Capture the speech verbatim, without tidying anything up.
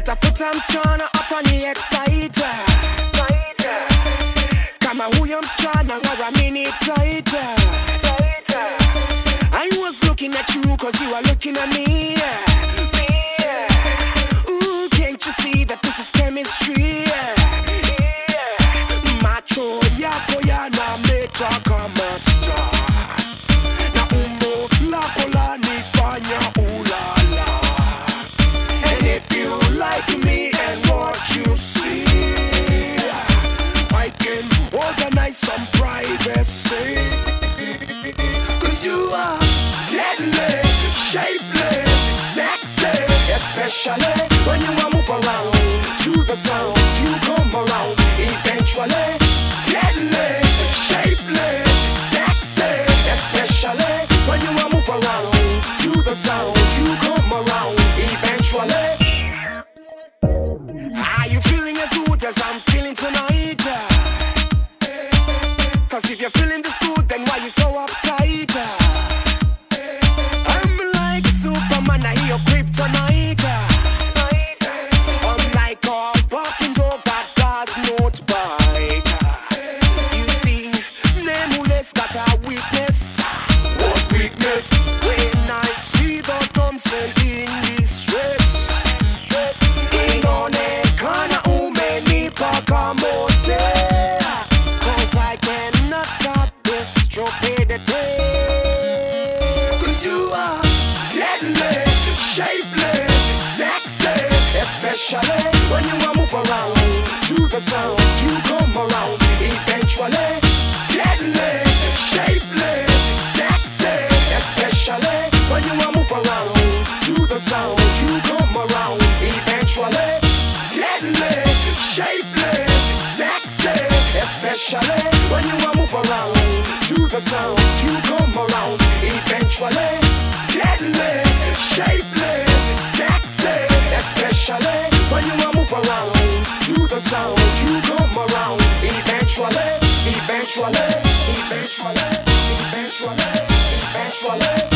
Better foot and strana hot on the exciter. Kama huyo msichana ngara minute tighter. I was looking at you cause you are looking at me. Ooh, can't you see that this is chemistry? Macho yako yana meta kama star. Na umbo lako lanifanya ulala. And if you like me and what you see, I can organize some privacy. Cause you are deadly, shapely, sexy. Especially when you are move around to the sound, you come around eventually. Deadly, shapely, sexy. Especially when you are move around to the sound, you come around eventually. Are you feeling as good as I'm feeling tonight? Cause if you're feeling this good, then why you so uptight? I'm like Superman, I hear your kryptonite. I'm like a walking dog that does not bite. You see, Nameless got a weakness. What weakness? When I see the Thompson in distress. Inaonekana umenipa mote. Cause I cannot stop this stupidity. Cause you are deadly, shapely, sexy. Especially when you are move around to the sound, you come around eventually. Deadly, shapely, sexy. Especially when you are move around to the sound, you come around eventually. Deadly, shapely, sexy. Especially when you are move around to the sound, you come around eventually. Deadly, shapely, sexy. Especially when you are move around to the sound, you come around eventually, eventually, eventually, eventually, eventually.